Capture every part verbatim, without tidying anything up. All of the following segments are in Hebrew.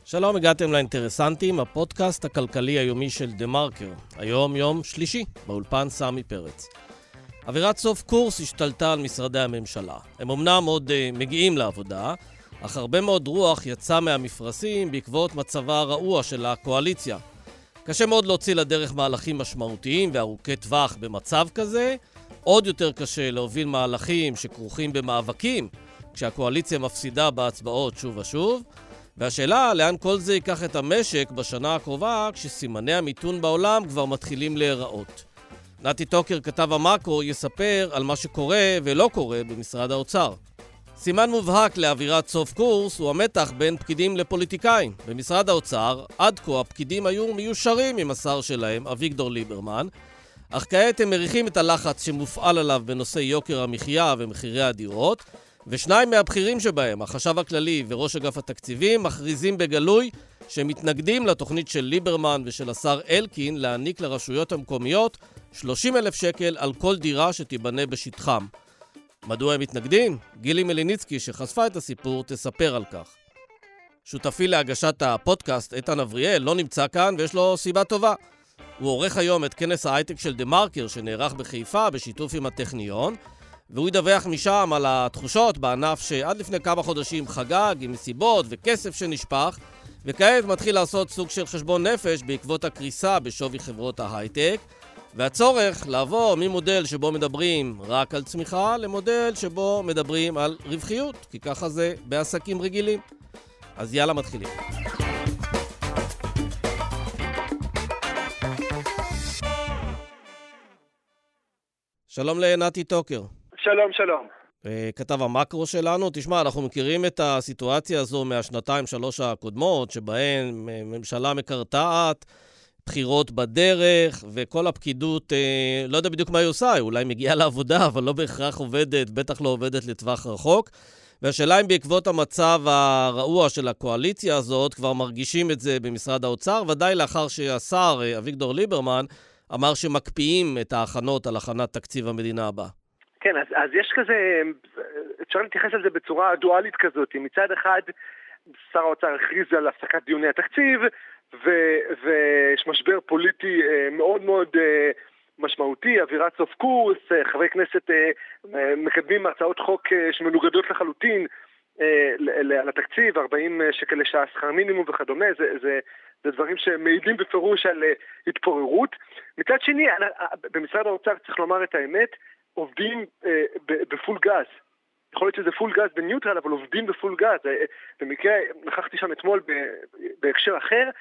שלום, הגעתם לאינטרסנטים, הפודקאסט הכלכלי היומי של דה מרקר. היום יום שלישי, באולפן סמי פרץ. אווירת סוף קורס השתלטה על משרדי הממשלה. הם אמנם עוד uh, מגיעים לעבודה, אך הרבה מאוד רוח יצא מהמפרשים בעקבות מצבה הרעוע של הקואליציה. קשה מאוד להוציא לדרך מהלכים משמעותיים וארוכי טווח במצב כזה. עוד יותר קשה להוביל מהלכים שכרוכים במאבקים, כשהקואליציה מפסידה בהצבעות שוב ושוב. והשאלה, לאן כל זה ייקח את המשק בשנה הקרובה, כשסימני המיתון בעולם כבר מתחילים להיראות. נתי טוקר, כתב המאקרו, יספר על מה שקורה ולא קורה במשרד האוצר. סימן מובהק לאווירת סוף קורס הוא המתח בין פקידים לפוליטיקאים. במשרד האוצר, עד כה הפקידים היו מיושרים עם השר שלהם, אביגדור ליברמן, אך כעת הם מריחים את הלחץ שמופעל עליו בנושא יוקר המחיה ומחירי הדירות, ושניים מהבכירים שבהם, החשב הכללי וראש אגף התקציבים, מכריזים בגלוי שמתנגדים לתוכנית של ליברמן ושל השר אלקין להעניק לרשויות המקומיות שלושים אלף שקל על כל דירה שתיבנה בשטחם. מדוע הם מתנגדים? גילי מליניצקי, שחשפה את הסיפור, תספר על כך. שותפי להגשת הפודקאסט, איתן אבריאל, לא נמצא כאן ויש לו סיבה טובה. הוא עורך היום את כנס ההייטק של דה מרקר שנערך בחיפה בשיתוף עם הטכניון, והוא ידווח משם על התחושות בענף שעד לפני כמה חודשים חגג עם מסיבות וכסף שנשפך, וכעת מתחיל לעשות סוג של חשבון נפש בעקבות הקריסה בשווי חברות ההייטק, והצורך לעבור ממודל שבו מדברים רק על צמיחה למודל שבו מדברים על רווחיות, כי ככה זה בעסקים רגילים. אז יאללה, מתחילים. שלום לנתי טוקר. שלום, שלום. כתב המאקרו שלנו. תשמע, אנחנו מכירים את הסיטואציה הזו מהשנתיים שלוש הקודמות, שבהן ממשלה מקרטעת, בחירות בדרך, וכל הפקידות, לא יודע בדיוק מה היא עושה, אולי מגיעה לעבודה, אבל לא בהכרח עובדת, בטח לא עובדת לטווח רחוק. והשאלה אם בעקבות המצב הרעוע של הקואליציה הזאת, כבר מרגישים את זה במשרד האוצר, ודאי לאחר שהשר אביגדור ליברמן אמר שמקפיאים את ההכנות על הכנת תקציב המדינה הבא. כן, אז, אז יש כזה, אפשר להתייחס על זה בצורה דואלית כזאת. מצד אחד, שר האוצר הכריז על הפסקת דיוני התקציב, ויש משבר פוליטי מאוד מאוד משמעותי, אווירת סוף קורס, חברי כנסת מקדמים הצעות חוק שמנוגדות לחלוטין על התקציב, ארבעים שקל לשעה שכר מינימום וכדומה, זה, זה, זה דברים שמעידים בפירוש על התפוררות. מצד שני, במשרד האוצר צריך לומר את האמת, עובדים אה, בפול גז. יכול להיות שזה פול גז בניוטרל, אבל עובדים בפול גז. במקרה, נכחתי שם אתמול בהקשר אחר,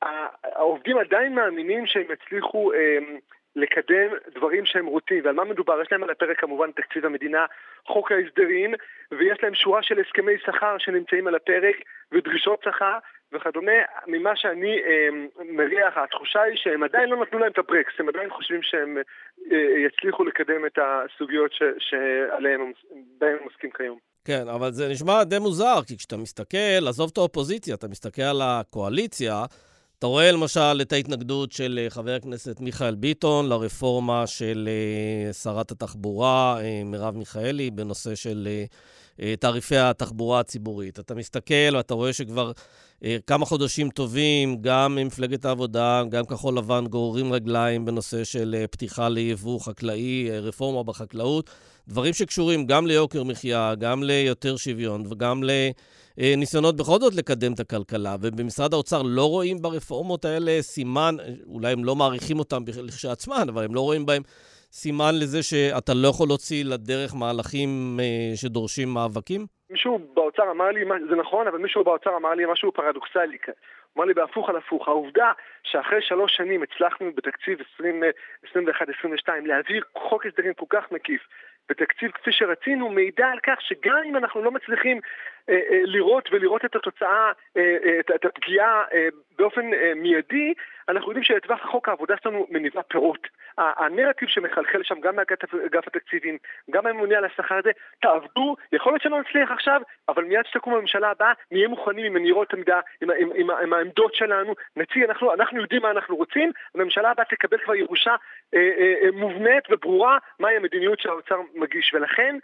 העובדים עדיין מאמינים שהם יצליחו אה, לקדם דברים שהם רוצים. ועל מה מדובר? יש להם על הפרק כמובן תקציב המדינה, חוק ההסדרים, ויש להם שורה של הסכמי שכר שנמצאים על הפרק, ודרישות שכר וכדומה. ממה שאני אה, מריח, התחושה היא שהם עדיין לא נתנו להם את הברקס, הם עדיין חושבים שהם אה, יצליחו לקדם את הסוגיות ש, שעליהם בהם עוסקים כיום. כן, אבל זה נשמע די מוזר, כי כשאתה מסתכל, עזוב את האופוזיציה, אתה מסתכל על הקואליציה, אתה רואה למשל את ההתנגדות של חבר הכנסת מיכאל ביטון לרפורמה של שרת התחבורה מרב מיכאלי בנושא של תעריפי התחבורה הציבורית. אתה מסתכל ואתה רואה שכבר כמה חודשים טובים, גם מפלגת העבודה, גם כחול לבן גוררים רגליים בנושא של פתיחה ליבוא חקלאי, רפורמה בחקלאות, דברים שקשורים גם ליוקר מחיה, גם ליותר שוויון וגם לניסיונות בכל זאת לקדם את הכלכלה. ובמשרד האוצר לא רואים ברפורמות האלה סימן, אולי הם לא מעריכים אותם לכשעצמן, אבל הם לא רואים בהם סימן לזה שאתה לא יכול להוציא לדרך מהלכים שדורשים מאבקים? מישהו באוצר אמר לי, זה נכון, אבל מישהו באוצר אמר לי משהו פרדוקסלי. אמר לי בהפוך על הפוך. העובדה שאחרי שלוש שנים הצלחנו בתקציב עשרים ואחת עשרים ושתיים להעביר חוק הסדרים כל כך מקיף בתקציב כפי שרצינו, מידע על כך שגם אם אנחנו לא מצליחים אה, אה, לראות ולראות את התוצאה, אה, אה, את, את הפגיעה אה, באופן אה, מיידי, אנחנו יודעים שלטווח החוק העבודה שלנו מניבה פירות. הנרטיב שמחלחל שם גם מאגף התקציבים, גם הממונה על השכר הזה, תעבדו, יכול להיות שלא נצליח עכשיו, אבל מיד שתקום הממשלה הבאה, נהיה מוכנים עם מנירות עמדה, עם, עם, עם, עם העמדות שלנו, נציג, אנחנו, אנחנו יודעים מה אנחנו רוצים, הממשלה הבאה תקבל כבר ירושה אה, אה, מובנית וברורה, מהי המדיניות שהאוצר מגיש, ולכן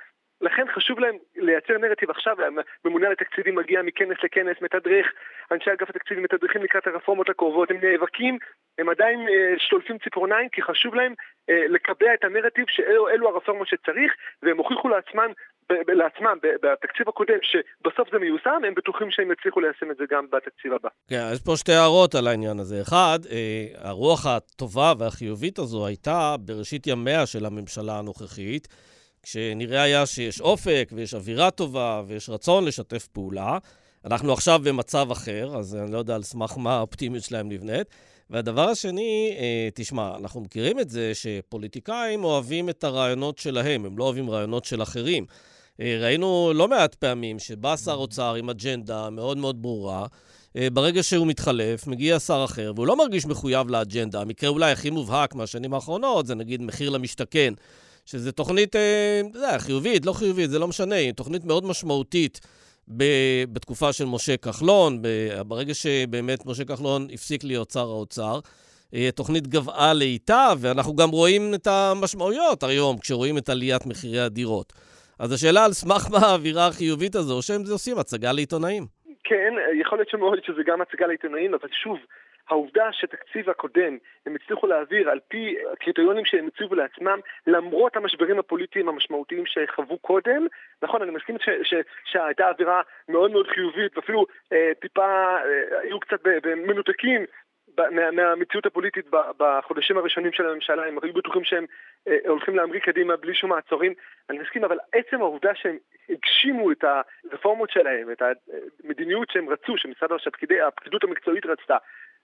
לכן חשוב להם לייצר נרטיב עכשיו, ממונה לתקציבים מגיע מכנס לכנס, מתדרך, אנשי אגף התקציבים מתדרכים לקראת הרפורמות הקרובות, הם נאבקים, הם עדיין שולפים ציפורניים, כי חשוב להם לקבע את הנרטיב שאלו הרפורמות שצריך, והם הוכיחו לעצמם, לעצמם בתקציב הקודם, שבסוף זה מיושם, הם בטוחים שהם יצליחו ליישם את זה גם בתקציב הבא. כן, יש פה שתי הערות על העניין הזה. אחד, הרוח הטובה והחיובית הזו הייתה בראשית ימיה של הממשלה הנוכחית, כשנראה היה שיש אופק ויש אווירה טובה ויש רצון לשתף פעולה. אנחנו עכשיו במצב אחר, אז אני לא יודע על סמך מה האופטימיות שלהם נבנית. והדבר השני, תשמע, אנחנו מכירים את זה שפוליטיקאים אוהבים את הרעיונות שלהם, הם לא אוהבים רעיונות של אחרים. ראינו לא מעט פעמים שבא שר אוצר עם אג'נדה מאוד מאוד ברורה, ברגע שהוא מתחלף, מגיע שר אחר, והוא לא מרגיש מחויב לאג'נדה. המקרה אולי הכי מובהק מהשנים האחרונות, זה נגיד מחיר למשתכן, שזה תוכנית, זה חיובית, לא חיובית, זה לא משנה, היא תוכנית מאוד משמעותית בתקופה של משה כחלון, ברגע שבאמת משה כחלון הפסיק להיות שר האוצר, תוכנית גבעה לאיתה, ואנחנו גם רואים את המשמעויות היום, כשרואים את עליית מחירי הדירות. אז השאלה על סמך מה האווירה החיובית הזו, שהם זה עושים הצגה לעיתונאים. כן, יכול להיות שמאוד שזה גם הצגה לעיתונאים, אבל שוב, העובדה שתקציב הקודם הם הצליחו להעביר על פי הקריטריונים שהם הציבו לעצמם, למרות המשברים הפוליטיים המשמעותיים שחוו קודם. נכון, אני מסכים ש- ש- שהייתה אווירה מאוד מאוד חיובית, ואפילו אה, טיפה אה, היו קצת במנותקים מה, מהמציאות הפוליטית בחודשים הראשונים של הממשלה. הם היו בטוחים שהם אה, הולכים להמריא קדימה בלי שום מעצורים. אני מסכים, אבל עצם העובדה שהם הגשימו את הרפורמות שלהם, את המדיניות שהם רצו, שמשרד הפקידות המקצועית רצתה,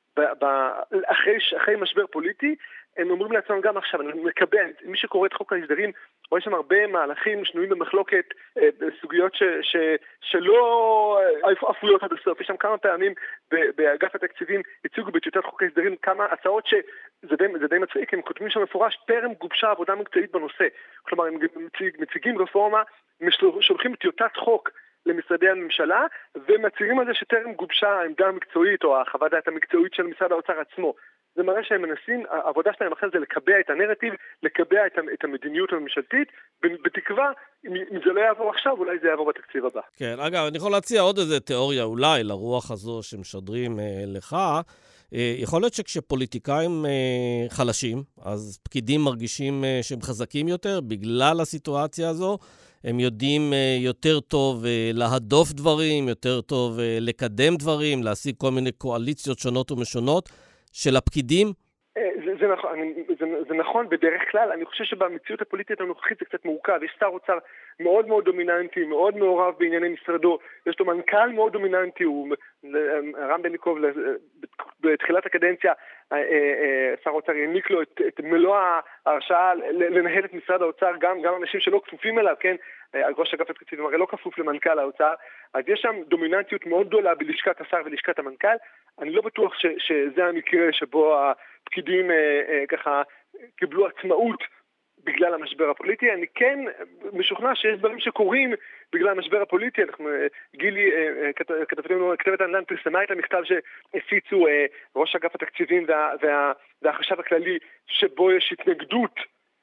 אחרי, אחרי משבר פוליטי, הם אומרים לעצמם גם עכשיו, אני מקבל, מי שקורא את חוק ההסדרים, רואה שם הרבה מהלכים שנויים במחלוקת, בסוגיות ש, ש, שלא אפויות עד הסוף. יש שם כמה פעמים באגף התקציבים הציגו בטיוטת חוק ההסדרים כמה הצעות שזה די, זה די מצחיק, הם כותבים שם מפורש, טרם גובשה עבודה מקצועית בנושא. כלומר, הם מציג, מציגים רפורמה, שולחים טיוטת חוק למשרדי הממשלה, ומצהירים על זה שטרם גובשה העמדה המקצועית או החוות דעת המקצועית של משרד האוצר עצמו. זה מראה שהם מנסים, העבודה שלהם אחרי זה לקבע את הנרטיב, לקבע את המדיניות הממשלתית, בתקווה, אם זה לא יעבור עכשיו, אולי זה יעבור בתקציב הבא. כן, אגב, אני יכול להציע עוד איזה תיאוריה אולי לרוח הזו שמשדרים אה, לך. אה, יכול להיות שכשפוליטיקאים אה, חלשים, אז פקידים מרגישים אה, שהם חזקים יותר בגלל הסיטואציה הזו, הם יודעים יותר טוב להדוף דברים, יותר טוב לקדם דברים, להשיג כל מיני קואליציות שונות ומשונות של הפקידים. זה, זה, נכון, זה, זה נכון בדרך כלל. אני חושב שבמציאות הפוליטית הנוכחית זה קצת מורכב. יש שר אוצר מאוד מאוד דומיננטי, מאוד מעורב בענייני משרדו. יש לו מנכ"ל מאוד דומיננטי, הוא רם בלינקוב בתחילת הקדנציה, שר האוצר העניק לו את, את מלוא ההרשאה לנהל את משרד האוצר, גם, גם אנשים שלא כפופים אליו, כן? ראש אגף התקציבים הרי לא כפוף למנכ"ל האוצר, אז יש שם דומיננטיות מאוד גדולה בלשכת השר ולשכת המנכ"ל. אני לא בטוח ש, שזה המקרה שבו הפקידים אה, אה, ככה קיבלו עצמאות בגלל המשבר הפוליטי. אני כן משוכנע שיש דברים שקורים בגלל המשבר הפוליטי. אנחנו, גילי, כתבתנו, כתבת הנדל"ן פרסמה את המכתב שהפיצו ראש אגף התקציבים וה, וה, והחשב הכללי, שבו יש התנגדות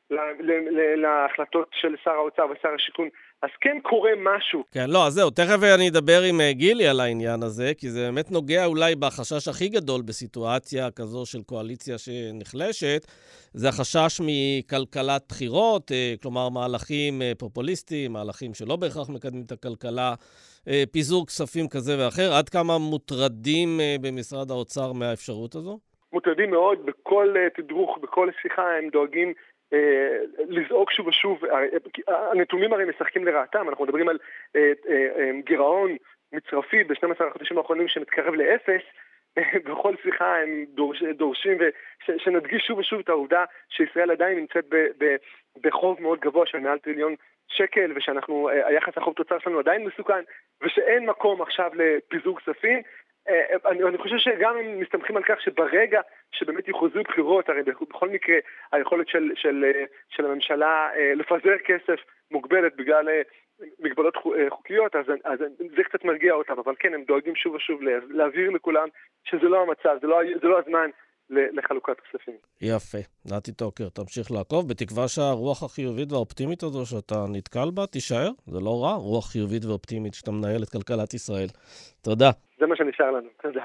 להחלטות של שר האוצר ושר השיכון. אז כן קורה משהו. כן, לא, אז זהו, תכף אני אדבר עם גילי על העניין הזה, כי זה באמת נוגע אולי בחשש הכי גדול בסיטואציה כזו של קואליציה שנחלשת, זה החשש מכלכלת בחירות, כלומר מהלכים פופוליסטיים, מהלכים שלא בהכרח מקדמים את הכלכלה, פיזור כספים כזה ואחר. עד כמה מוטרדים במשרד האוצר מהאפשרות הזו? מוטרדים מאוד, בכל תדרוך, בכל שיחה הם דואגים לזעוק שוב ושוב. הנתונים הרי משחקים לרעתם, אנחנו מדברים על גירעון מצרפי ב-שנים עשר החודשים האחרונים שמתקרב לאפס. בכל שיחה הם דורשים ושנדגיש שוב ושוב את העובדה שישראל עדיין נמצאת בחוב מאוד גבוה של מעל טריליון שקל, ושאנחנו, היחס החוב תוצר שלנו עדיין מסוכן, ושאין מקום עכשיו לפיזור כספים. אני, אני חושב שגם הם מסתמכים על כך שברגע שבאמת יחוזו בחירות, הרי בכל מקרה היכולת של, של, של הממשלה לפזר כסף מוגבלת בגלל מגבלות חוקיות, אז, אז זה קצת מרגיע אותם, אבל כן, הם דואגים שוב ושוב להבהיר לכולם שזה לא המצב, זה לא, זה לא הזמן לחלוקת כספים. יפה. נתי טוקר, תמשיך לעקוב, בתקווה שהרוח החיובית והאופטימית הזו שאתה נתקל בה, תישאר. זה לא רע, רוח חיובית ואופטימית שאתה מנהל את כלכלת ישראל. תודה. זה מה שנשאר לנו. תודה.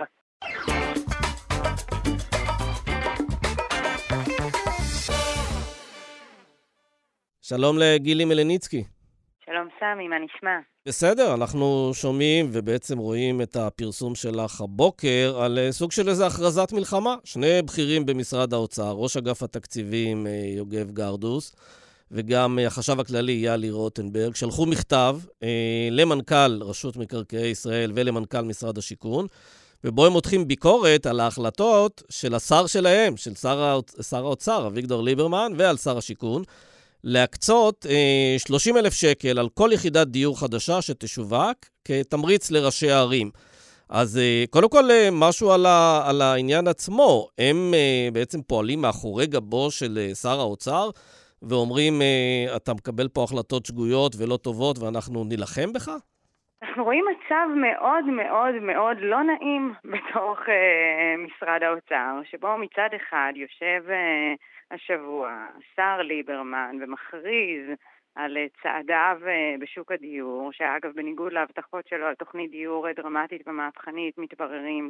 שלום לגילי מלניצקי. שלום סמי, מה נשמע? בסדר, אנחנו שומעים ובעצם רואים את הפרסום שלך הבוקר על סוג של איזו הכרזת מלחמה. שני בכירים במשרד האוצר, ראש אגף התקציבים יוגב גרדוס, וגם החשב הכללי יאלי רוטנברג, שלחו מכתב אה, למנכ"ל רשות מקרקעי ישראל ולמנכ"ל משרד השיכון, ובו הם מותחים ביקורת על ההחלטות של השר שלהם, של שר, האוצ... שר האוצר, אביגדור ליברמן, ועל שר השיכון, להקצות אה, שלושים אלף שקל על כל יחידת דיור חדשה שתשווק כתמריץ לראשי הערים. אז אה, קודם כל אה, משהו על, ה, על העניין עצמו. הם אה, בעצם פועלים מאחורי גבו של אה, שר האוצר, ואומרים, אה, אתה מקבל פה החלטות שגויות ולא טובות ואנחנו נלחם בך? אנחנו רואים מצב מאוד מאוד מאוד לא נעים בתוך אה, משרד האוצר, שבו מצד אחד יושב אה, השבוע שר ליברמן ומכריז על צעדיו בשוק הדיור, שאגב בניגוד להבטחות שלו על תוכנית דיור דרמטית ומהפכנית מתבררים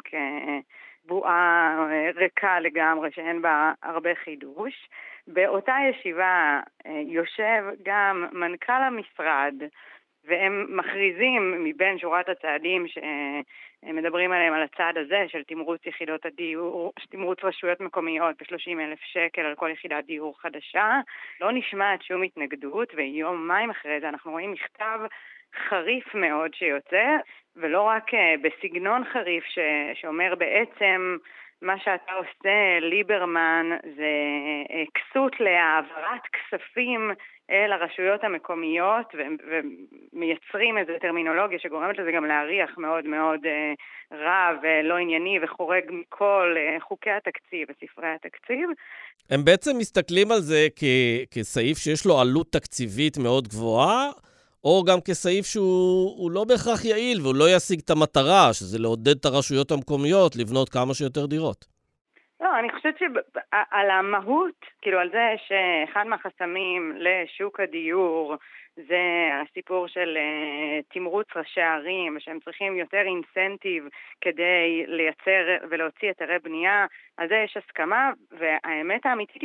כבועה ריקה לגמרי שאין בה הרבה חידוש. באותה ישיבה יושב גם מנכ"ל המשרד, והם מכריזים מבין שורת הצעדים שמדברים עליהם על הצעד הזה של תמרוץ יחידות הדיור, תמרוץ רשויות מקומיות ב-שלושים אלף שקל על כל יחידת דיור חדשה. לא נשמעת שום התנגדות, ויומיים אחרי זה אנחנו רואים מכתב חריף מאוד שיוצא, ולא רק בסגנון חריף ש- שאומר בעצם מה שאתה עושה, ליברמן, זה כסות להעברת כספים אל הרשויות המקומיות, ו- ומייצרים איזו טרמינולוגיה שגורמת לזה גם להריח מאוד מאוד רע ולא ענייני וחורג מכל חוקי התקציב וספרי התקציב. הם בעצם מסתכלים על זה כ- כסעיף שיש לו עלות תקציבית מאוד גבוהה, או גם כסעיף שהוא לא בהכרח יעיל, והוא לא ישיג את המטרה, שזה לעודד את הרשויות המקומיות לבנות כמה שיותר דירות. לא, אני חושבת שעל המהות, כאילו על זה שאחד מהחסמים לשוק הדיור, זה הסיפור של uh, תמרוץ ראשי הערים, שהם צריכים יותר אינסנטיב כדי לייצר ולהוציא היתרי בנייה, על זה יש הסכמה, והאמת האמיתית היא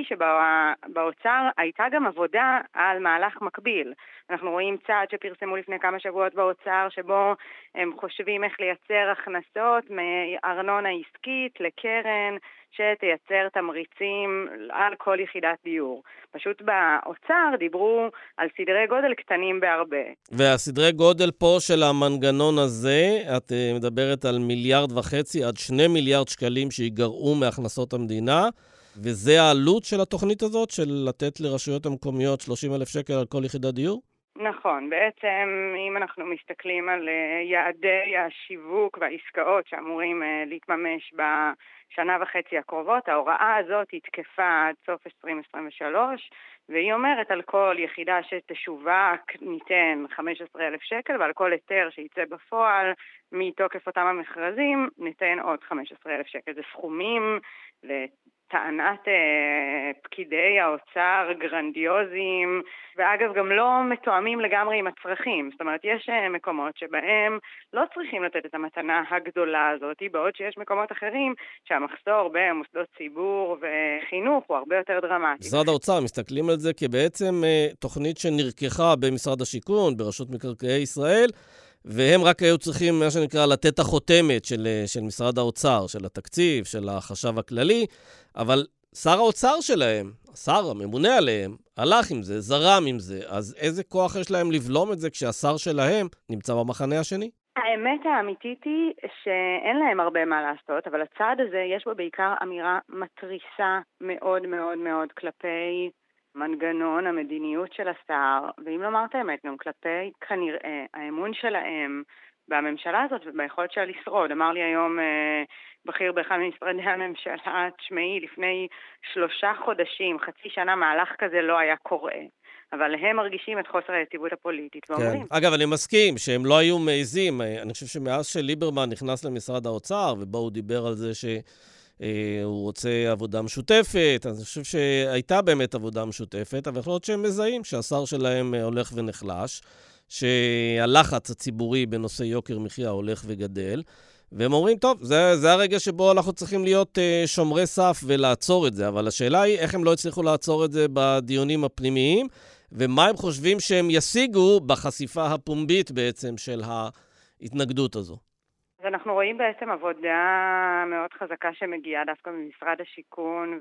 שבאוצר הייתה גם עבודה על מהלך מקביל. אנחנו רואים צעד שפרסמו לפני כמה שבועות באוצר, שבו הם חושבים איך לייצר הכנסות מארנונה עסקית לקרן, שתייצר תמריצים על כל יחידת דיור. פשוט באוצר דיברו על סדרי גודל קטנים בהרבה. והסדרי גודל פה של המנגנון הזה, את מדברת על מיליארד וחצי עד שני מיליארד שקלים שיגרעו מהכנסות המדינה, וזה העלות של התוכנית הזאת, של לתת לרשויות המקומיות שלושים אלף שקל על כל יחידת דיור? נכון, בעצם אם אנחנו מסתכלים על יעדי השיווק והעסקאות שאמורים להתממש בשנה וחצי הקרובות, ההוראה הזאת התקפה עד סוף עשרים עשרים ושלוש, והיא אומרת על כל יחידה שתשווק ניתן חמישה עשר אלף שקל, ועל כל היתר שיצא בפועל מתוקף אותם המכרזים ניתן עוד חמישה עשר אלף שקל. זה סכומים לטענת אה, פקידי האוצר גרנדיוזיים, ואגב גם לא מתואמים לגמרי עם הצרכים. זאת אומרת, יש אה, מקומות שבהם לא צריכים לתת את המתנה הגדולה הזאת, בעוד שיש מקומות אחרים שהמחסור במוסדות ציבור וחינוך הוא הרבה יותר דרמטי. משרד האוצר מסתכלים על זה כבעצם אה, תוכנית שנרקחה במשרד השיכון, ברשות מקרקעי ישראל, והם רק היו צריכים, מה שנקרא, לתת החותמת של, של משרד האוצר, של התקציב, של החשב הכללי, אבל שר האוצר שלהם, השר הממונה עליהם, הלך עם זה, זרם עם זה, אז איזה כוח יש להם לבלום את זה כשהשר שלהם נמצא במחנה השני? האמת האמיתית היא שאין להם הרבה מה לעשות, אבל הצעד הזה יש בו בעיקר אמירה מטריסה מאוד מאוד מאוד כלפי מנגנון המדיניות של השר, ואם לומר את האמת, גם כלפי כנראה האמון שלהם בממשלה הזאת וביכולת שלה לשרוד. אמר לי היום אה, בכיר באחד ממשרדי הממשלה, תשמעי, לפני שלושה חודשים, חצי שנה, מהלך כזה לא היה קורה. אבל הם מרגישים את חוסר היציבות הפוליטית, ואומרים. כן. אגב, אני מסכים שהם לא היו מעזים. אני חושב שמאז שליברמן נכנס למשרד האוצר, ובו הוא דיבר על זה ש... הוא רוצה עבודה משותפת, אז אני חושב שהייתה באמת עבודה משותפת, אבל יכול להיות שהם מזהים שהשר שלהם הולך ונחלש, שהלחץ הציבורי בנושא יוקר מחיה הולך וגדל, והם אומרים, טוב, זה, זה הרגע שבו אנחנו צריכים להיות uh, שומרי סף ולעצור את זה, אבל השאלה היא איך הם לא הצליחו לעצור את זה בדיונים הפנימיים, ומה הם חושבים שהם ישיגו בחשיפה הפומבית בעצם של ההתנגדות הזו. ואנחנו רואים בעצם עבודה מאוד חזקה שמגיעה דווקא ממשרד השיכון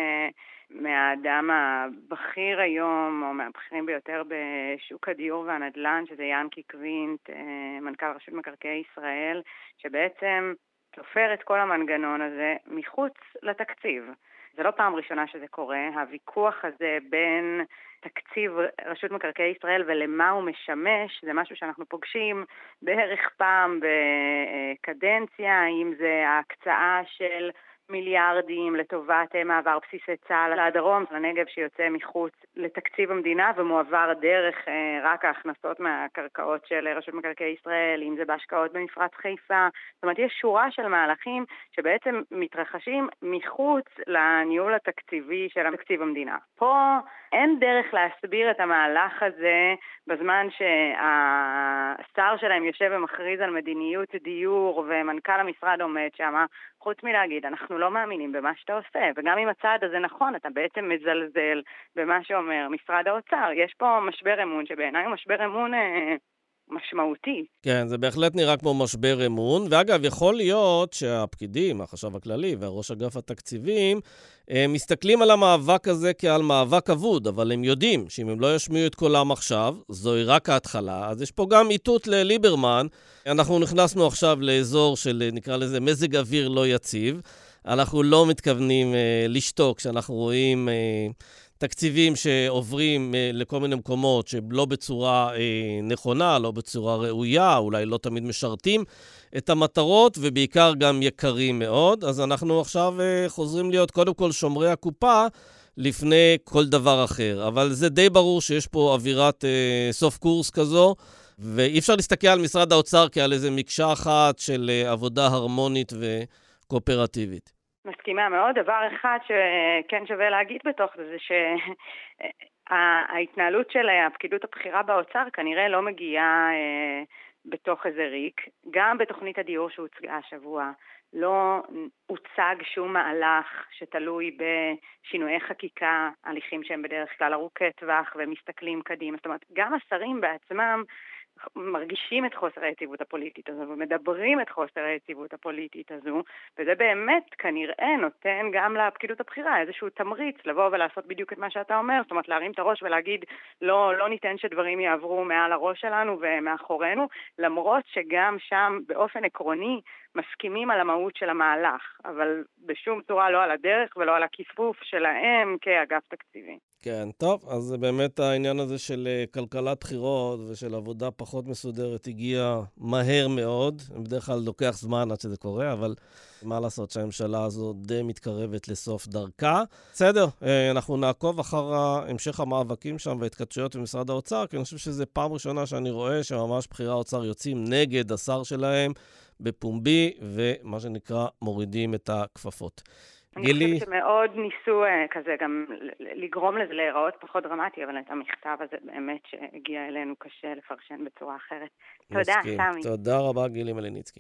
ומהאדם הבכיר היום, או מהבכירים ביותר בשוק הדיור והנדל"ן, שזה ינקי קווינט, מנכ"ל רשות מקרקעי ישראל, שבעצם תופר את כל המנגנון הזה מחוץ לתקציב. זה לא פעם ראשונה שזה קורה, הוויכוח הזה בין תקציב רשות מקרקעי ישראל ולמה הוא משמש, זה משהו שאנחנו פוגשים בערך פעם בקדנציה, אם זה ההקצאה של מיליארדים לטובת מעבר בסיסי צה"ל לדרום, לנגב שיוצא מחוץ לתקציב המדינה ומועבר דרך רק ההכנסות מהקרקעות של רשות מקרקעי ישראל, אם זה בהשקעות במפרץ חיפה. זאת אומרת, יש שורה של מהלכים שבעצם מתרחשים מחוץ לניהול התקציבי של תקציב המדינה. פה אין דרך להסביר את המהלך הזה בזמן שהשר שלהם יושב ומכריז על מדיניות דיור ומנכ"ל המשרד עומד שם, חוץ מלהגיד, אנחנו לא מאמינים במה שאתה עושה, וגם אם הצעד הזה נכון, אתה בעצם מזלזל במה שאומר משרד האוצר. יש פה משבר אמון שבעיניי הוא משבר אמון אה, משמעותי. כן, זה בהחלט נראה כמו משבר אמון, ואגב, יכול להיות שהפקידים, החשב הכללי והראש אגף התקציבים, מסתכלים על המאבק הזה כעל מאבק אבוד, אבל הם יודעים שאם הם לא ישמיעו את קולם עכשיו, זוהי רק ההתחלה, אז יש פה גם איתות לליברמן. אנחנו נכנסנו עכשיו לאזור של, נקרא לזה, מזג אוויר לא יציב. אנחנו לא מתכוונים uh, לשתוק כשאנחנו רואים uh, תקציבים שעוברים uh, לכל מיני מקומות שלא בצורה uh, נכונה, לא בצורה ראויה, אולי לא תמיד משרתים את המטרות, ובעיקר גם יקרים מאוד. אז אנחנו עכשיו uh, חוזרים להיות קודם כל שומרי הקופה לפני כל דבר אחר. אבל זה די ברור שיש פה אווירת uh, סוף קורס כזו, ואי אפשר להסתכל על משרד האוצר כעל איזה מקשה אחת של uh, עבודה הרמונית וקואופרטיבית. מסכימה מאוד. דבר אחד שכן שווה להגיד בתוך זה, זה שההתנהלות של הפקידות הבכירה באוצר כנראה לא מגיעה אה, בתוך איזה ריק. גם בתוכנית הדיור שהוצגה השבוע לא הוצג שום מהלך שתלוי בשינויי חקיקה, הליכים שהם בדרך כלל ארוכי טווח ומסתכלים קדימה. זאת אומרת, גם השרים בעצמם מרגישים את חוסר היציבות הפוליטית הזו ומדברים את חוסר היציבות הפוליטית הזו, וזה באמת כנראה נותן גם לפקידות הבכירה איזשהו תמריץ לבוא ולעשות בדיוק את מה שאתה אומר, זאת אומרת להרים את הראש ולהגיד לא, לא ניתן שדברים יעברו מעל הראש שלנו ומאחורינו, למרות שגם שם באופן עקרוני מסכימים על המהות של המהלך, אבל בשום צורה לא על הדרך ולא על הכיפוף שלהם כאגף תקציבי. כן, טוב, אז זה באמת העניין הזה של כלכלת בחירות ושל עבודה פחות מסודרת הגיע מהר מאוד. בדרך כלל לוקח זמן עד שזה קורה, אבל מה לעשות שהממשלה הזו די מתקרבת לסוף דרכה. בסדר, אנחנו נעקוב אחר המשך המאבקים שם וההתקדשויות במשרד האוצר, כי אני חושב שזה פעם ראשונה שאני רואה שממש בחירי האוצר יוצאים נגד השר שלהם בפומבי, ומה שנקרא מורידים את הכפפות. אני חושבת שמאוד ניסו כזה גם לגרום לזה להיראות פחות דרמטי, אבל את המכתב הזה באמת שהגיע אלינו קשה לפרשן בצורה אחרת. תודה, סמי. תודה רבה, גילי מליניצקי.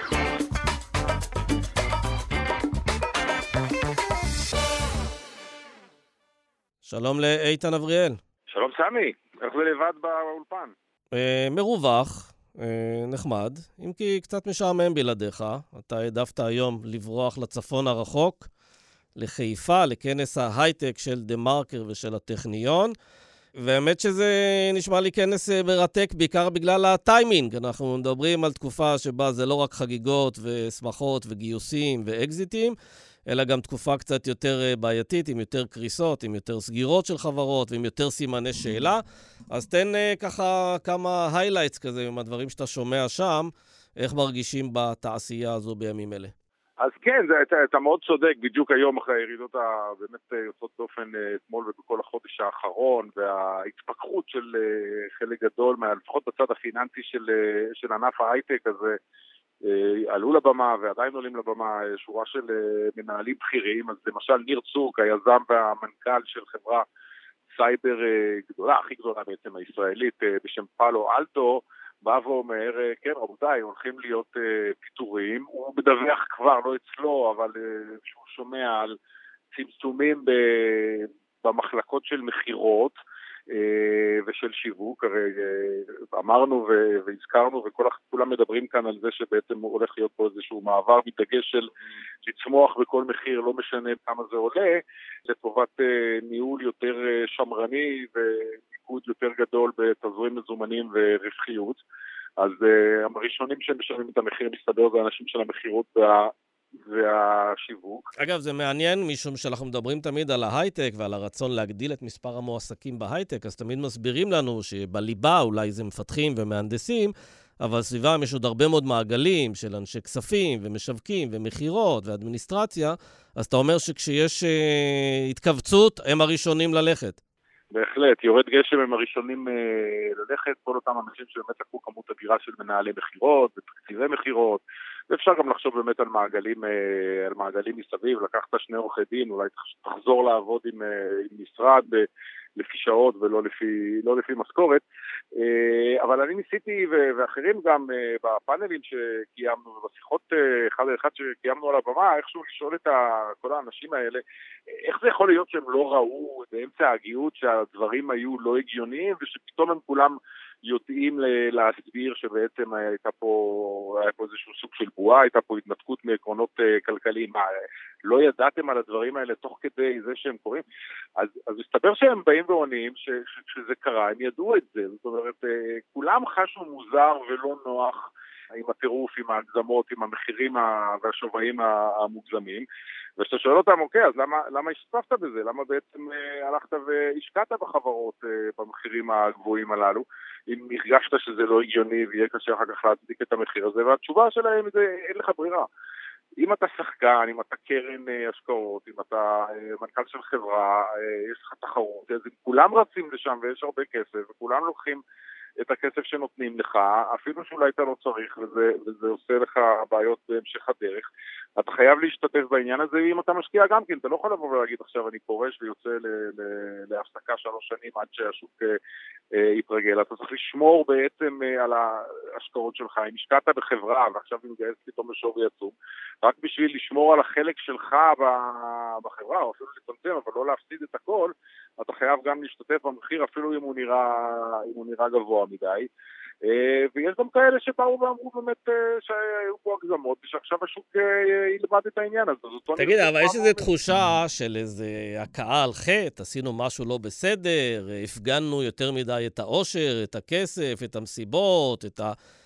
שלום לאיתן אבריאל. שלום סמי, איך זה לבד באולפן? מרווח, נחמד, אם כי קצת משעמם בלעדיך. אתה העדפת היום לברוח לצפון הרחוק, לחיפה, לכנס ההייטק של דה מרקר ושל הטכניון, והאמת שזה נשמע לי כנס מרתק בעיקר בגלל הטיימינג. אנחנו מדברים על תקופה שבה זה לא רק חגיגות ושמחות וגיוסים ואקזיטים, אלא גם תקופה קצת יותר בעייתית, עם יותר קריסות, עם יותר סגירות של חברות ועם יותר סימני שאלה. אז תן ככה כמה highlights כזה עם הדברים שאתה שומע שם, איך מרגישים בתעשייה הזו בימים אלה. אז כן, זה, אתה, אתה מאוד צודק, בדיוק היום אחרי הירידות הבאמת יוצאות דופן אתמול ובכל החודש האחרון, וההתפכחות של חלק גדול, לפחות בצד הפיננסי של, של ענף ההייטק, אז עלו לבמה ועדיין עולים לבמה שורה של מנהלים בכירים. אז למשל ניר צוק, היזם והמנכ"ל של חברה סייבר גדולה, הכי גדולה בעצם הישראלית, בשם פאלו אלטו, בא ואומר, כן רבותיי, הולכים להיות פיטורים. הוא מדווח כבר, לא אצלו, אבל שהוא שומע על צמצומים במחלקות של מחירות ושל שיווק. הרי אמרנו והזכרנו וכולם מדברים כאן על זה שבעצם הולך להיות פה איזשהו מעבר מתדגש של לצמוח בכל מחיר, לא משנה כמה זה עולה, לטובת ניהול יותר שמרני ומיקוד יותר גדול בתזרים מזומנים ורווחיות. אז הראשונים שמשלמים את המחיר מסתבר זה האנשים של המחירות וה... והשיווק. אגב, זה מעניין, משום שאנחנו מדברים תמיד על ההייטק ועל הרצון להגדיל את מספר המועסקים בהייטק, אז תמיד מסבירים לנו שבליבה אולי זה מפתחים ומהנדסים, אבל סביבם יש עוד הרבה מאוד מעגלים של אנשי כספים ומשווקים ומחירות ואדמיניסטרציה, אז אתה אומר שכשיש אה, התכווצות, הם הראשונים ללכת. בהחלט, יורד גשם הם הראשונים אה, ללכת, כל אותם אנשים שבאמת לקחו כמות אדירה של מנהלי מחירות ותקציבי מחירות, ואפשר גם לחשוב באמת על מעגלים, על מעגלים מסביב, לקחת שני עורכי דין, אולי תחזור לעבוד עם, עם משרד לפי שעות ולא לפי, לא לפי משכורת. אבל אני ניסיתי, ואחרים גם בפאנלים שקיימנו, ובשיחות אחד על אחד שקיימנו על הבמה, איכשהו לשאול את כל האנשים האלה, איך זה יכול להיות שהם לא ראו באמצע ההגיעות שהדברים היו לא הגיוניים, ושפתאום הם כולם יודעים להסביר שבעצם הייתה פה, היה פה איזשהו סוג של בועה, הייתה פה התנתקות מעקרונות כלכליים. מה, לא ידעתם על הדברים האלה תוך כדי זה שהם קוראים? אז, אז מסתבר שהם באים ועונים שכשזה קרה, הם ידעו את זה. זאת אומרת, כולם חשו מוזר ולא נוח עם הטירוף, עם ההגזמות, עם המחירים והשווים המוגזמים. וכשאתה שואל אותם, אוקיי, אז למה, למה השתתפת בזה? למה בעצם אה, הלכת והשקעת בחברות אה, במחירים הגבוהים הללו? אם הרגשת שזה לא הגיוני ויהיה קשה אחר כך להצדיק את המחיר הזה, והתשובה שלהם זה, אין לך ברירה. אם אתה שחקן, אם אתה קרן אה, השקעות, אם אתה אה, מנכ"ל של חברה, אה, יש לך תחרות, אז כולם רצים לשם ויש הרבה כסף, וכולם לוקחים את הכסף שנותנים לך, אפילו שאולי אתה לא צריך, וזה, וזה עושה לך בעיות בהמשך הדרך. אתה חייב להשתתף בעניין הזה, אם אתה משקיע גם כן, אתה לא יכול לבוא ולהגיד עכשיו אני פורש ויוצא ל- ל- להפסקה שלוש שנים עד שהשוק אה, אה, יתרגל. אתה צריך לשמור בעצם אה, על ההשקעות שלך. אם השקעת בחברה ועכשיו היא מגייסת פתאום לשווי עצום, רק בשביל לשמור על החלק שלך בחברה, או אפילו לצמצם, אבל לא להפסיד את הכל, אתה חייב גם להשתתף במחיר, אפילו אם הוא נראה, אם הוא נראה גבוה מדי. ויש גם כאלה שבאו ואמרו באמת שהיו פה הגזמות, ושעכשיו השוק ילמד את העניין הזה. תגיד, אבל יש איזו תחושה של איזה הכאה על חטא, עשינו משהו לא בסדר, הפגנו יותר מדי את העושר, את הכסף, את המסיבות, את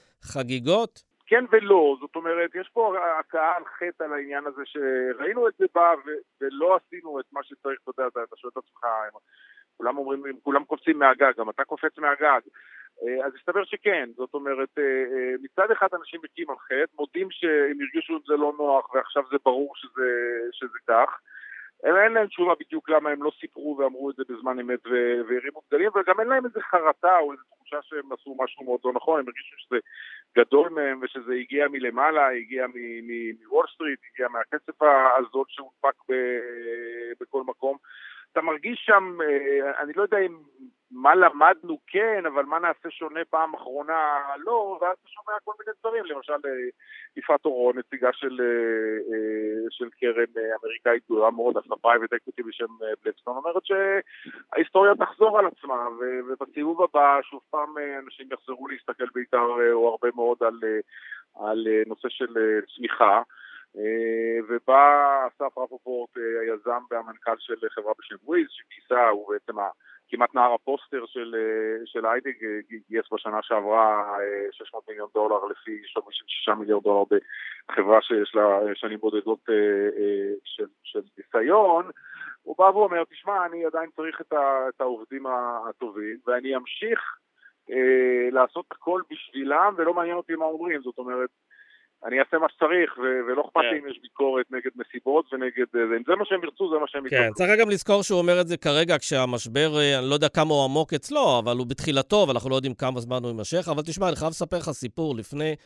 החגיגות? כן ולא, זאת אומרת, יש פה הכאה על חטא על העניין הזה שראינו את זה בה ולא עשינו את מה שצריך, אתה יודע, אתה שואל את עצמך, כולם אומרים, כולם קופצים מהגג, גם אתה קופץ מהגג. אז הסתבר שכן, זאת אומרת, מצד אחד אנשים מקים על חטא, מודים שהם הרגישו את זה לא נוח, ועכשיו זה ברור שזה, שזה כך. אין להם תשובה בדיוק למה הם לא סיפרו ואמרו את זה בזמן אמת והרימו דגלים, וגם אין להם איזה חרטה או איזו תחושה שהם עשו משהו מאוד לא נכון, הם הרגישו שזה גדול מהם ושזה הגיע מלמעלה, הגיע מוול סטריט, הגיע מהכסף הזאת שהודפק בכל מקום. אתה מרגיש שם, אני לא יודע אם מה למדנו כן, אבל מה נעשה שונה פעם אחרונה לא, ואז אתה שומע כל מיני דברים, למשל יפעת אורון, נציגה של, של קרן אמריקאית גדולה מאוד, עשתה פרייבט אקוויטי בשם בלקסטון, אומרת שההיסטוריה תחזור על עצמה, ובסיבוב הבא שוב פעם אנשים יחזרו להסתכל בעיקר או הרבה מאוד על, על נושא של צמיחה, ובא אסף רפופורט, היזם והמנכ"ל של חברה בשם וויז, שגייסה, הוא בעצם כמעט נער הפוסטר של, של הייטק, גייס בשנה שעברה שש מאות מיליון דולר לפי שווי של שישה מיליון דולר בחברה שיש לה שנים בודדות של, של ניסיון. הוא בא ואומר, תשמע, אני עדיין צריך את, ה, את העובדים הטובים, ואני אמשיך אה, לעשות הכל בשבילם, ולא מעניין אותי מה אומרים, זאת אומרת, אני אעשה מה שצריך, ו- ולא אכפת לי אם יש ביקורת נגד מסיבות ונגד זה. אם זה מה שהם ירצו, זה מה שהם ירצו. כן, צריך גם לזכור שהוא אומר את זה כרגע, כשהמשבר, אני לא יודע כמה הוא עמוק אצלו, אבל הוא בתחילתו, ואנחנו לא יודעים כמה זמן הוא יימשך. אבל תשמע, אני חייב לספר לך סיפור לפני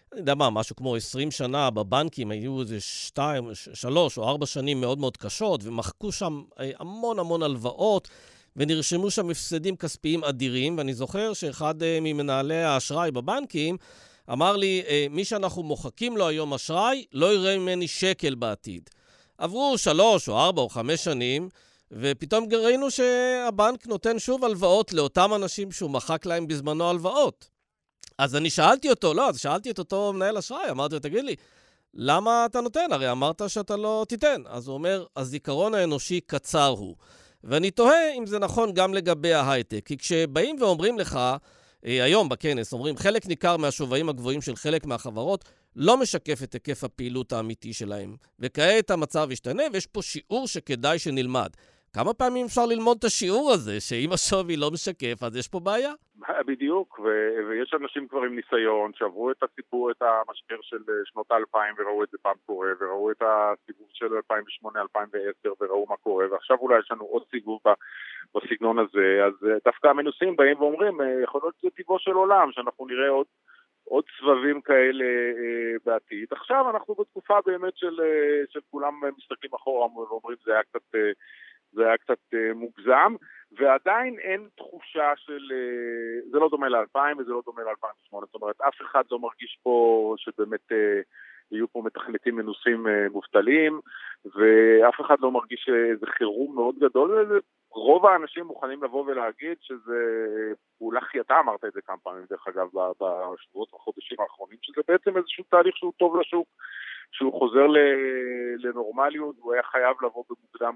אני יודע מה, משהו כמו עשרים שנה בבנקים, היו איזה שתיים, שלוש או ארבע שנים מאוד מאוד קשות, ומחקו שם המון המון הלוואות, ונרשמו שם הפסדים כספיים אדירים, ואני זוכר שאחד ממנהלי האשראי בבנקים אמר לי, מי שאנחנו מוחקים לו היום אשראי, לא יראה ממני שקל בעתיד. עברו שלוש או ארבע או חמש שנים, ופתאום ראינו שהבנק נותן שוב הלוואות לאותם אנשים שהוא מחק להם בזמנו הלוואות. אז אני שאלתי אותו, לא, אז שאלתי את אותו מנהל אשראי, אמרתי לו, תגיד לי, למה אתה נותן? הרי אמרת שאתה לא תיתן. אז הוא אומר, הזיכרון האנושי קצר הוא. ואני תוהה אם זה נכון גם לגבי ההייטק, כי כשבאים ואומרים לך, היום בכנס, אומרים, חלק ניכר מהשווים הגבוהים של חלק מהחברות לא משקף את היקף הפעילות האמיתי שלהם. וכעת המצב ישתנה, ויש פה שיעור שכדאי שנלמד. כמה פעמים אפשר ללמוד את השיעור הזה, שאם השווי לא משקף, אז יש פה בעיה? בדיוק, ו- ויש אנשים כבר עם ניסיון, שעברו את הסיפור, את המשבר של שנות האלפיים, וראו את זה פעם קורה, וראו את הסיבוב של אלפיים ושמונה אלפיים ועשר, וראו מה קורה, ועכשיו אולי יש לנו עוד סיבוב בסגנון הזה, אז דווקא המנוסים באים ואומרים, יכול להיות שזה טבעו של עולם, שאנחנו נראה עוד, עוד סבבים כאלה בעתיד. עכשיו אנחנו בתקופה באמת של, של כולם מסתכלים אחורה, ואומרים זה היה קצת... זה היה קצת מוגזם, ועדיין אין תחושה של, זה לא דומה ל-אלפיים וזה לא דומה ל-אלפיים ושמונה, זאת אומרת, אף אחד לא מרגיש פה שבאמת יהיו פה מתכנתים מנוסים מובטלים, ואף אחד לא מרגיש איזה חירום מאוד גדול, רוב האנשים מוכנים לבוא ולהגיד שזה פעולה חייתה, אמרת את זה כמה פעמים דרך אגב, בשבועות וחודשים האחרונים, שזה בעצם איזשהו תהליך שהוא טוב לשוק, שהוא חוזר לנורמליות, הוא היה חייב לבוא במוקדם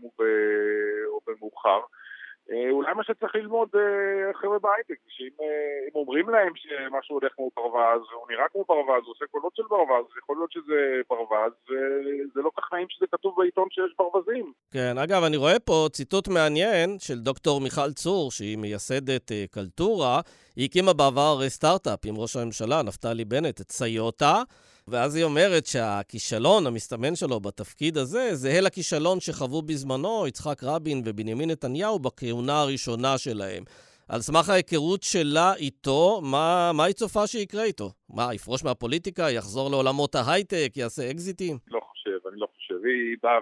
או במאוחר. אולי מה שצריך ללמוד חבר'ה בהייטק, שאם אומרים להם שמשהו הולך כמו ברווז, הוא נראה כמו ברווז, הוא עושה קולות של ברווז, יכול להיות שזה ברווז, וזה לא כך נעים שזה כתוב בעיתון שיש ברווזים. כן, אגב, אני רואה פה ציטוט מעניין של דוקטור מיכל צור, שהיא מייסדת קלטורה, היא הקימה בעבר סטארט-אפ עם ראש הממשלה, נפתלי בנט, את סיוטה, ואז היא אומרת שהכישלון המסתמן שלו בתפקיד הזה, זהה לכישלון שחוו בזמנו יצחק רבין ובנימין נתניהו בכהונה הראשונה שלהם. על סמך ההיכרות שלה איתו, מה, מה היא צופה שיקרה איתו? מה, יפרוש מהפוליטיקה, יחזור לעולמות ההייטק, יעשה אקזיטים? לא חושב, אני לא חושב. היא באה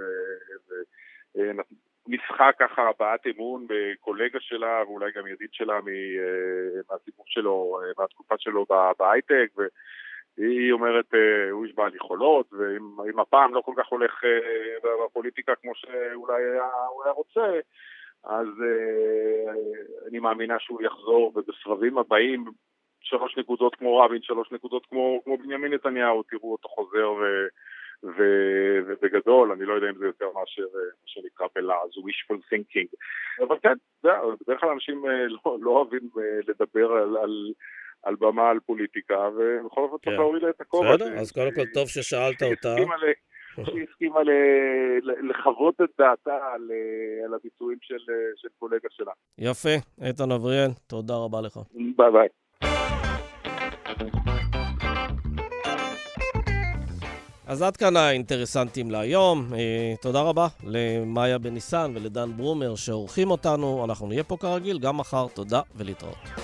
וניסחה ככה הבעת אמון בקולגה שלה, ואולי גם ידיד שלה מהסיבוב שלו, מהתקופה שלו בהייטק, ו... היא אומרת, הוא ישבע על יכולות, ואם הפעם לא כל כך הולך בפוליטיקה כמו שאולי הוא היה רוצה, אז אני מאמינה שהוא יחזור, ובסבבים הבאים, שלוש נקודות כמו רבין, שלוש נקודות כמו, כמו בנימין נתניהו, תראו אותו חוזר ו, ו, ובגדול, אני לא יודע אם זה יותר מאשר, שנקרא בלעז, wishful thinking. אבל כן, בדרך כלל אנשים לא, לא אוהבים לדבר על... על על במה, על פוליטיקה, ובכל אופן צריך להוריד את הכובע. בסדר, אז קודם כל טוב ששאלת אותה. שהיא הסכימה לחוות את דעתה על הביצועים של קולגה שלה. יפה, איתן אבריאל, תודה רבה לך. ביי ביי. אז עד כאן האינטרסנטים להיום. תודה רבה למאיה בניסן ולדן ברומר שעורכים אותנו. אנחנו נהיה פה כרגיל גם מחר. תודה ולהתראות.